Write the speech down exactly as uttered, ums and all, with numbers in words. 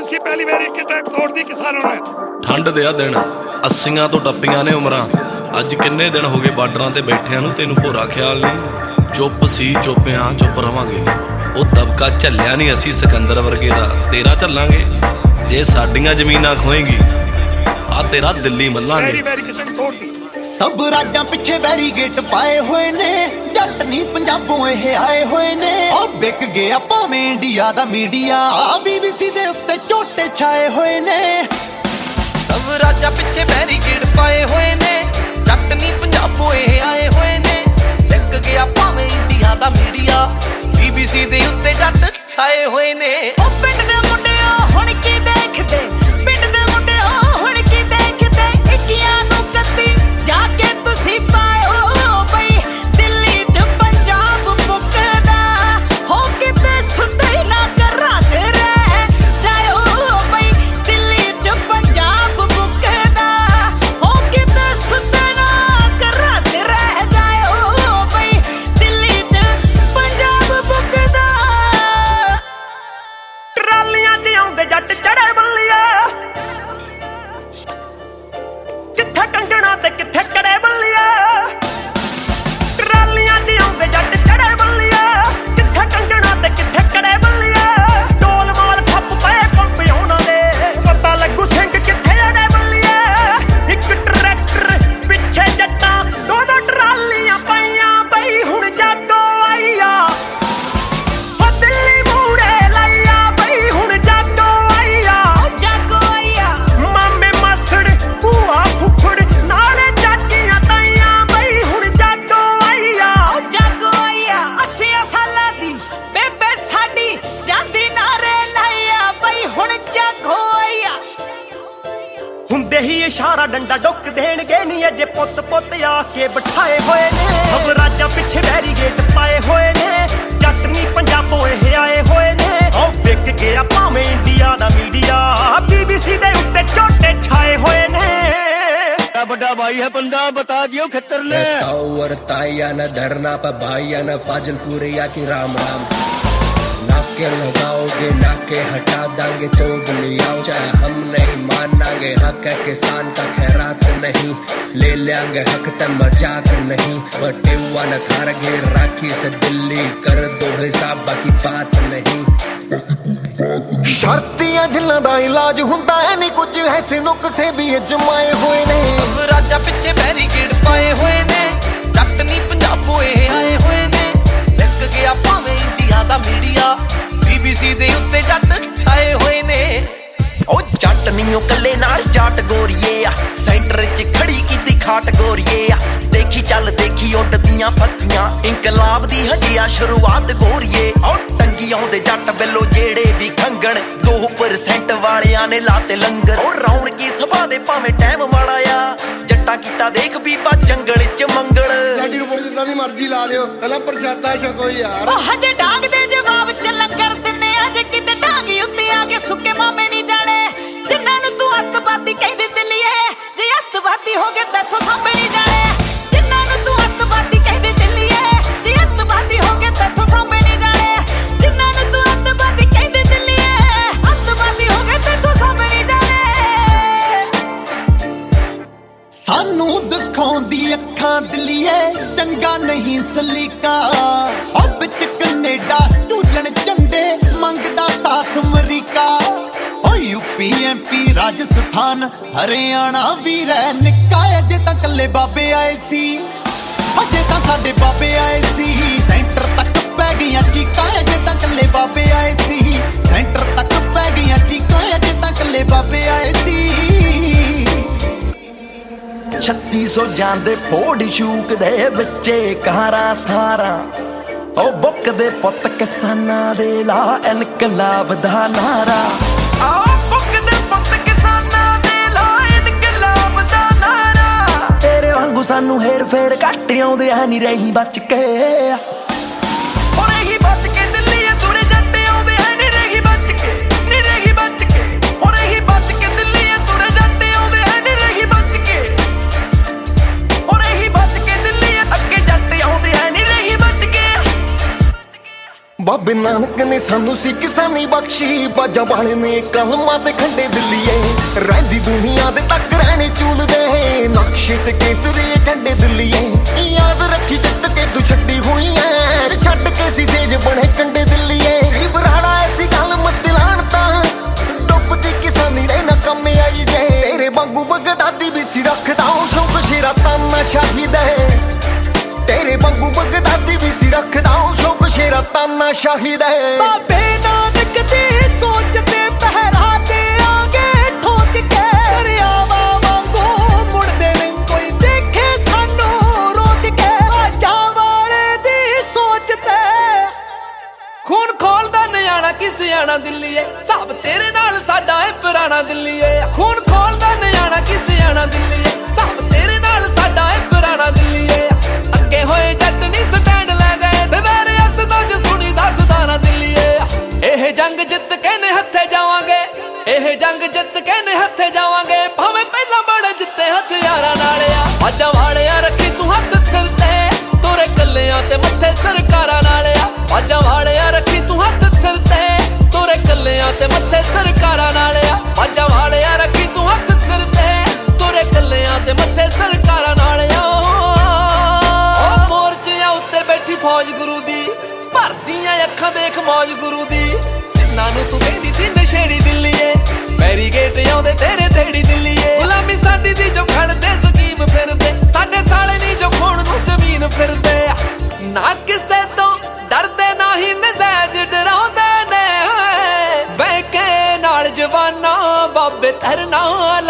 ਸੀ ਪਹਿਲੀ ਵਾਰੀ ਕਿ ਟੈਕ ਤੋੜਦੀ ਕਿਸਾਨਾਂ ਨੇ। ਠੰਡ ਦੇ ਆ ਦਿਨ ਅੱਸੀਆਂ ਤੋਂ ਟੱਪੀਆਂ ਨੇ ਉਮਰਾਂ, ਅੱਜ ਕਿੰਨੇ ਦਿਨ ਹੋ ਗਏ ਬਾਰਡਰਾਂ ਤੇ ਬੈਠਿਆਂ ਨੂੰ, ਤੈਨੂੰ ਭੋਰਾ ਖਿਆਲ ਨਹੀਂ। ਚੁੱਪ ਸੀ ਚੁੱਪਿਆਂ ਚੁੱਪ ਰਵਾਂਗੇ, ਉਹ ਦਬਕਾ ਝੱਲਿਆ ਨਹੀਂ ਅਸੀਂ ਸਿਕੰਦਰ ਵਰਗੇ ਦਾ, ਤੇਰਾ ਝੱਲਾਂਗੇ। ਜੇ ਸਾਡੀਆਂ ਜ਼ਮੀਨਾਂ ਖੋਏਗੀ ਆ ਤੇਰਾ ਦਿੱਲੀ ਮੱਲਾਂਗੇ। ਸਭ ਰਾਜਾਂ ਪਿੱਛੇ ਬੈਰੀਗੇਟ ਪਾਏ ਹੋਏ ਨੇ, ਜੱਟ ਨਹੀਂ ਪੰਜਾਬੋਂ ਇਹ ਆਏ ਹੋਏ ਨੇ। ਉਹ ਵਿਕ ਗਿਆ ਭਾਵੇਂ ਇੰਡੀਆ ਦਾ ਮੀਡੀਆ, ਆ ਬੀਬੀਸੀ ਦੇ ਉੱਤੇ ਝੋਟੇ ਛਾਏ ਹੋਏ ਨੇ। ਸਭ ਰਾਜਾਂ ਪਿੱਛੇ ਬੈਰੀਗੇਟ ਪਾਏ ਹੋਏ ਨੇ, ਜੱਟ ਨਹੀਂ ਪੰਜਾਬੋਂ ਇਹ ਆਏ ਹੋਏ ਨੇ। ਵਿਕ ਗਿਆ ਭਾਵੇਂ ਇੰਡੀਆ ਦਾ ਮੀਡੀਆ, ਬੀਬੀਸੀ ਦੇ ਉੱਤੇ ਜੱਟ ਛਾਏ ਹੋਏ ਨੇ। ਉਹ ਪਿੰਡ ਦੇ ਮੁੰਡਿਓ ਹੁਣ ਕੀ ਦੇਖਦੇ, ਪਿੰਡ ਦੇ ਮੁੰਡਿਓ ਹੁਣ ਕੀ ਦੇਖਦੇ, ਇੱਕੀਆਂ ਨੂੰ ਕੱਤੀ ਜਾ ਕੇ ਤੁਸੀਂ ਪਾਇਓ ਬਈ ਦਿੱਲੀ ਚ ਪੰਜਾਬ ਮੁੱਕਦਾ ਹੋ, ਕਿਤੇ ਸੁੱਤੇ ਨਾ ਘਰਾਂ ਚ ਰਹਿ ਜਾਇਓ ਬਈ ਦਿੱਲੀ ਚ ਪੰਜਾਬ ਮੁੱਕਦਾ ਹੋ, ਕਿਤੇ ਸੁੱਤੇ ਨਾ ਘਰਾਂ ਚ ਰਹਿ ਜਾਇਓ ਬਈ ਦਿੱਲੀ ਚ ਪੰਜਾਬ ਮੁੱਕਦਾ। ਟਰਾਲੀਆਂ ਚ ਆਉਂਦੇ ਜੱਟ ਚੜੇ ਬੱਲੀਆ, ਕਿੱਥੇ ਕੰਗਣਾ ਤੇ ਕਿੱਥੇ ਕੜੇ ਬੱਲੀਆ। ਟਰਾਲੀਆਂ ਚ ਆਉਂਦੇ ਜੱਟ ਚੜੇ ਬੱਲੀਆ, ਕਿੱਥੇ ਕੰਗਣਾ ਤੇ ਕਿੱਥੇ ਕੜੇ ਬੱਲੀਆ। ਢੋਲ ਮਾਲ ਖੱਪ ਪਏ ਪੰਪ ਉਹਨਾਂ ਦੇ, ਪਤਾ ਲੱਗੂ ਸਿੰਘ ਕਿੱਥੇ ਅੜੇ ਬੱਲੀਆ। ਇੱਕ ਟਰੈਕਟਰ ਪਿੱਛੇ ਜੱਟਾਂ, ਦੋ ਦੋ ਟਰਾਲੀਆਂ ਪਈਆਂ ਬਈ ਹੁਣ ਜਾਗੋ ਆਈਆ। ਉਹ ਦਿੱਲੀ ਮੂਹਰੇ ਲਾਈਆ ਬਈ ਹੁਣ ਜਾਗੋ ਆਈਆ। ਉਹ ਜਾਗੋ ਆਈਆ ਮਾਮੇ ਮਾਸੜ ਭੂਆ ਫੁੱਫੜ ਨਾਲੇ ਚਾਚੀਆਂ ਤਾਈਆਂ ਬਈ ਹੁਣ ਜਾਗੋ ਆਈਆ। ਉਹ ਜਾਗੋ ਆਈਆ ਅੱਸੀਆਂ ਸਾਲਾਂ ਦੀ ਬੇਬੇ ਸਾਡੀ ਜਾਂਦੀ ਨਾਰੇ ਲਾਈਆ ਬਈ ਹੁਣ ਜਾਗੋ ਆਈਆ। ਹੁੰਦੇ ਹੀ ਇਸ਼ਾਰਾ ਡੰਡਾ ਡੁੱਕ ਦੇਣਗੇ ਨੀ ਅਜੇ ਪੁੱਤ ਪੁੱਤ ਆ ਕੇ ਬਿਠਾਏ ਹੋਏ ਨੇ। ਸਭ ਰਾਜਾਂ ਪਿੱਛੇ ਬੈਰੀਗੇਟ ਪਾਏ ਹੋਏ ਨੇ, ਜੱਟ ਨਹੀਂ ਪੰਜਾਬੋਂ ਇਹ ਆਏ ਹੋਏ ਨੇ। ਉਹ ਵਿਕ ਗਿਆ ਭਾਵੇਂ ਇੰਡੀਆ ਦਾ ਮੀਡੀਆ, ਬੀਬੀਸੀ ਦੇ ਉੱਤੇ ਝੋਟੇ ਛਾਏ ਹੋਏ ਨੇ। बड़ा भाई है बंदा बता दियो खतर ने ताऊ और ताइया न धरना पर भाइया न फाजिलपुर या की राम राम। नाके लगाओगे नाके हटा देंगे तो बुलियाओ, चाहे हम नहीं मानांगे हक है किसान का खैरात नहीं, ले लेंगे हक तक मजाक नहीं। बटे हुआ न खारगे राखी से दिल्ली कर दो हिसाब बाकी बात नहीं। ਸ਼ਰਤੀਆਂ ਜਿਨ੍ਹਾਂ ਦਾ ਇਲਾਜ ਹੁੰਦਾ ਹੈ ਨਹੀਂ, ਕੁਝ ਐਸੇ ਨੁਕਸੇ ਵੀ ਅਜਮਾਏ ਹੋਏ ਨੇ। ਸਭ ਰਾਜਾਂ ਪਿੱਛੇ ਬੈਰੀਗੇਟ ਪਾਏ ਹੋਏ ਨੇ, ਜੱਟ ਨਹੀਂ ਪੰਜਾਬੋਂ ਇਹ ਆਏ ਹੋਏ ਨੇ। ਵਿਕ ਗਿਆ ਭਾਵੇਂ ਇੰਡੀਆ ਦਾ ਮੀਡੀਆ, ਬੀਬੀਸੀ ਦੇ ਉੱਤੇ ਜੱਟ ਛਾਏ ਹੋਏ ਨੇ। ਉਹ ਜੱਟ ਨਹੀਂ ਉਹ ਕੱਲੇ ਨਾਲ ਜਾਟ ਗੋਰੀਏ ਆ, ਸੈਂਟਰ 'ਚ ਖੜੀ ਕੀਤੀ ਖਾਟ ਗੋਰੀਏ ਆ। ਦੇਖੀ ਚੱਲ ਦੇਖੀ ਉੱਡਦੀਆਂ ਫੱਕੀਆਂ, ਇਨਕਲਾਬ ਦੀ ਹਜੇ ਆ ਸ਼ੁਰੂਆਤ ਗੋਰੀਏ। ਉਹ ਟੰਗੀ ਆਉਂਦੇ ਜੱਟ ਬਿੱਲੋ ਜਿਹੜੇ ਵੀ ਖੰਗਣ, ਦੋ ਪਰਸੈਂਟ ਵਾਲਿਆਂ ਨੇ ਲਾਤੇ ਲੰਗਰ। ਉਹ ਰੌਣਕੀ ਸਭਾ ਦੇ ਭਾਵੇਂ ਟਾਈਮ ਮਾੜਾ ਆ, ਜੱਟਾਂ ਕੀਤਾ ਦੇਖ ਬੀਬਾ ਜੰਗਲ 'ਚ ਮੰਗਲ। ਸਾਡੀ ਉਮਰ ਜਿੰਨਾ ਦੀ ਮਰਜ਼ੀ ਲਾ ਲਿਓ, ਪਹਿਲਾਂ ਪ੍ਰਸ਼ਾਦਾ ਛਕੋ ਯਾਰ। ਉਹ ਹਜੇ ਡਾਂਗ ਦੇ ਜਵਾਬ 'ਚ ਲੰਗਰ ਦਿੰਨੇ ਆ, ਜੇ ਕਿਤੇ ਡਾਂਗ ਉੱਤੇ ਆ ਕੇ ਸੁੱਕੇ ਮਾਮੇ ਨਹੀਂ ਜਾਣੇ। ਜਿੰਨਾਂ ਨੂੰ ਤੂੰ ਅੱਤਵਾਦੀ ਕਹਿੰਦੀ ਦਿੱਲੀਏ, ਜੇ ਅੱਤਵਾਦੀ ਹੋ ਗਏ ਤੈਥੋਂ ਸਾਂਭੇ ਨਹੀਂ ਜਾਣੇ। ਜਿੰਨਾਂ ਨੂੰ ਤੂੰ ਅੱਤਵਾਦੀ ਕਹਿੰਦੀ ਦਿੱਲੀਏ, ਜੇ ਅੱਤਵਾਦੀ ਹੋ ਗਏ ਤੈਥੋਂ ਸਾਂਭੇ ਨਹੀਂ ਜਾਣੇ। ਜਿੰਨਾਂ ਨੂੰ ਤੂੰ ਅੱਤਵਾਦੀ ਕਹਿੰਦੀ ਦਿੱਲੀਏ, ਅੱਤਵਾਦੀ ਹੋ ਗਏ ਤੈਥੋਂ ਸਾਂਭੇ ਨਹੀਂ ਜਾਣੇ। ਸਾਨੂੰ ਦਿਖਾਉਂਦੀ ਅੱਖਾਂ ਦਿੱਲੀਏ ਚੰਗਾ ਨਹੀਂ ਸਲੀਕਾ, ਉਹ ਵਿੱਚ ਕੈਨੇਡਾ ਝੂਲਣ ਝੰਡੇ ਮੰਗਦਾ ਸਾਥ ਅਮਰੀਕਾ। ਉਹ ਯੂਪੀ ਐਮਪੀ ਰਾਜਸਥਾਨ ਹਰਿਆਣਾ ਵੀ ਰਹਿ ਨਿੱਕਾ, ਅਜੇ ਤਾਂ ਕੱਲੇ ਬਾਬੇ ਆਏ ਸੀ, ਅਜੇ ਤਾਂ ਸਾਡੇ ਬਾਬੇ ਆਏ ਸੀ। ਸੈਂਟਰ ਤੱਕ ਪੈ ਗਈਆਂ ਚੀਕਾਂ, ਅਜੇ ਤਾਂ ਕੱਲੇ ਬਾਬੇ ਆਏ ਸੀ। ਸੈਂਟਰ ਤੱਕ ਪੈ ਗਈਆਂ ਚੀਕਾਂ, ਅਜੇ ਤਾਂ ਕੱਲੇ ਬਾਬੇ ਆਏ ਸੀ। ਛੱਤੀ ਸੌ ਜਾਂਦੇ ਫੋੜੀ ਸ਼ੂਕ ਦੇ ਬੱਚੇ ਕਾਰਾਂ ਥਾਰਾਂ, ਉਹ ਬੁੱਕ ਦੇ ਪੁੱਤ ਕਿਸਾਨਾਂ ਦੇ ਲਾ ਇਨਕਲਾਬ ਦਾ ਨਾਰਾ। ਆਹ ਬੁੱਕ ਦੇ ਪੁੱਤ ਕਿਸਾਨਾਂ ਦੇ ਲਾ ਇਨਕਲਾਬ ਦਾ ਨਾਰਾ। ਤੇਰੇ ਵਾਂਗੂ ਸਾਨੂੰ ਹੇਰ ਫੇਰ ਘੱਟ ਆਉਂਦੇ ਆ, ਨਹੀਂ ਰਹੀ ਬਚ ਕੇ। ਉਹ ਰਹੀ ਬਚ ਕੇ ਦਿੱਲੀ ਤੁਰੇ ਜੱਟ ਆਉਂਦੇ ਆ, ਨਹੀਂ ਰਹੀ ਬਚ ਕੇ, ਨਹੀਂ ਰਹੀ ਬਚ ਕੇ। ਉਹ ਰਹੀ ਬਚ ਕੇ ਦਿੱਲੀ ਤੁਰੇ ਜੱਟ ਆਉਂਦੇ ਆ, ਨਹੀਂ ਰਹੀ ਬਚ ਕੇ। ਉਹ ਰਹੀ ਬਚ ਕੇ ਦਿੱਲੀ ਅੱਗੇ ਜੱਟ ਆਉਂਦੇ ਆ, ਨਹੀਂ ਰਹੀ ਬਚ ਕੇ। ਬਾਬੇ ਨਾਨਕ ਨੇ ਸਾਨੂੰ ਸੀ ਕਿਸਾਨੀ ਬਖਸ਼ੀ, ਬਾਜਾਂ ਵਾਲੇ ਨੇ ਕਲਮਾਂ ਤੇ ਖੰਡੇ ਦਿੱਲੀਏ। ਰਹਿੰਦੀ ਦੁਨੀਆ ਦੇ ਤੱਕ ਰਹਿਣੇ ਚੂਲਦੇ, ਨਕਸ਼ੇ ਤੇ ਕੇਸਰੀ ਝੰਡੇ ਦਿੱਲੀਏ। ਯਾਦ ਰੱਖੀ ਜਿੱਤ ਕੇ ਤੂੰ ਛੱਡੀ ਹੋਈ ਐ, ਤੇ ਛੱਡ ਕੇ ਸੀ ਸੇਜ ਬਣੇ ਕੰਡੇ ਦਿੱਲੀਏ। ਸ਼੍ਰੀ ਬਰਾੜਾ ਐਸੀ ਗੱਲ ਮਤ ਲਾਣ ਤਾਂ, ਡੁੱਬਦੀ ਕਿਸਾਨੀ ਦੇ ਨਾ ਕੰਮ ਆਈ ਜੇ। ਤੇਰੇ ਵਾਂਗੂ ਬਗਦਾਦੀ ਵੀ ਸੀ ਰੱਖਦਾ ਉਹ ਸ਼ੌਕ ਸ਼ੇਰਾ ਤਾਨਾ ਸ਼ਾਹਿਦ ਹੈ। ਤੇਰੇ ਵਾਂਗੂ ਬਗਦਾਦੀ ਵੀ ਸੀ ਰੱਖਦਾ ਉਹ ਸ਼ੌਕ ਸ਼ੇਰਾ ਤਾਨਾ ਸ਼ਾਹਿਦ ਹੈ। ਬਾਬੇ ਨਾਨਕ ਦੀ ਸੋਚ ਤੇ ਪਹਿਰਾ ਦੇਾਂਗੇ ਠੋਕ ਕੇ, ਦਰਿਆਵਾਂ ਵਾਂਗੂ ਮੁੜਦੇ ਨਹੀਂ ਕੋਈ ਦੇਖੇ ਸਾਨੂੰ ਰੋਕ ਕੇ। ਬਾਜਾਂ ਵਾਲੇ ਦੀ ਸੋਚ ਤੇ ਖੂਨ ਖੋਲਦਾ ਨਿਆਣਾ ਕੀ ਸਿਆਣਾ ਦਿੱਲੀਏ, ਸਭ ਤੇਰੇ ਨਾਲ ਸਾਡਾ ਹੈ ਪੁਰਾਣਾ ਦਿੱਲੀਏ। ਖੂਨ ਖੋਲਦਾ ਨਿਆਣਾ ਕੀ ਸਿਆਣਾ ਦਿੱਲੀਏ, ਸਭ ਤੇਰੇ ਨਾਲ ਸਾਡਾ ਹੈ ਪੁਰਾਣਾ ਦਿੱਲੀਏ। ਅੱਗੇ ਹੋਏ ਜੱਟ ਨਹੀਂ ਸਟੈਂਡ ਲੈ ਗਏ, ਤੇ ਮੇਰੇ ਹੱਥ ਤੋਂ ਜੋ ਸੁਣੀ ਦਾ ਖੁਦਾ ਨਾ ਦਿੱਲੀਏ। ਇਹ ਜੰਗ ਜਿੱਤ ਕੇ ਨੇ ਹੱਥੇ ਜਾਵਾਂਗੇ, ਇਹ ਜੰਗ ਜਿੱਤ ਕੇ ਨੇ ਹੱਥੇ ਜਾਵਾਂਗੇ। ਭਾਵੇਂ ਪਹਿਲਾਂ ਬੜੇ ਜਿੱਤੇ ਹਥਿਆਰਾਂ ਨਾਲ ਆ। ਬਾਜਾਂ ਵਾਲਿਆ ਰੱਖੀ ਤੂੰ ਹੱਥ ਸਿਰ ਤੇ, ਤੁਰੇ ਕੱਲਿਆਂ ਤੇ ਮੱਥੇ ਸਰਕਾਰਾਂ ਨਾਲ ਆ। ਬਾਜਾਂ ਵਾਲਿਆ ਰੱਖੀ ਤੂੰ ਹੱਥ ਸਿਰ ਤੇ, ਤੁਰੇ ਕੱਲਿਆਂ ਤੇ ਮੱਥੇ ਸਰਕਾਰਾਂ ਨਾਲ ਆ। ਬਾਜਾਂ ਵਾਲਿਆ ਰੱਖੀ ਤੂੰ ਹੱਥ ਸਿਰ ਤੇ, ਤੁਰੇ ਕੱਲਿਆਂ ਤੇ ਮੱਥੇ ਸਰਕਾਰਾਂ ਨਾਲ ਆ। ਉਹ ਮੋਰਚਿਆਂ ਉੱਤੇ ਬੈਠੀ ਫੌਜ ਗੁਰੂ ਦੀ, ਭਰਦੀਆਂ ਅੱਖਾਂ ਦੇਖ ਮੌਜ ਗੁਰੂ ਦੀ। ਜਿੰਨਾਂ ਨੂੰ ਤੂੰ ਕਹਿੰਦੀ ਸੀ ਨਸ਼ੇੜੀ ਦਿੱਲੀਏ, ਬੈਰੀਗੇਟ ਆਉਂਦੇ ਤੇਰੇ ਤੇੜੀ ਦਿੱਲੀਏ। ਗੁਲਾਮੀ ਸਾਡੀ ਦੀ ਜੋ ਖੜਦੇ ਸਕੀਮ ਫਿਰਦੇ, ਸਾਡੇ ਸਾਲੇ ਨਹੀਂ ਜੋ ਖੋਣ ਨੂੰ ਜ਼ਮੀਨ ਫਿਰਦੇ। ਨਾ ਕਿਸੇ ਤੋਂ ਡਰਦੇ ਨਾ ਹੀ ਨਜ਼ਾਇਜ਼ ਡਰਾਉਂਦੇ ਨੇ, ਬੈਕੇ ਨਾਲ ਜਵਾਨਾਂ ਬਾਬੇ ਧਰਨਾ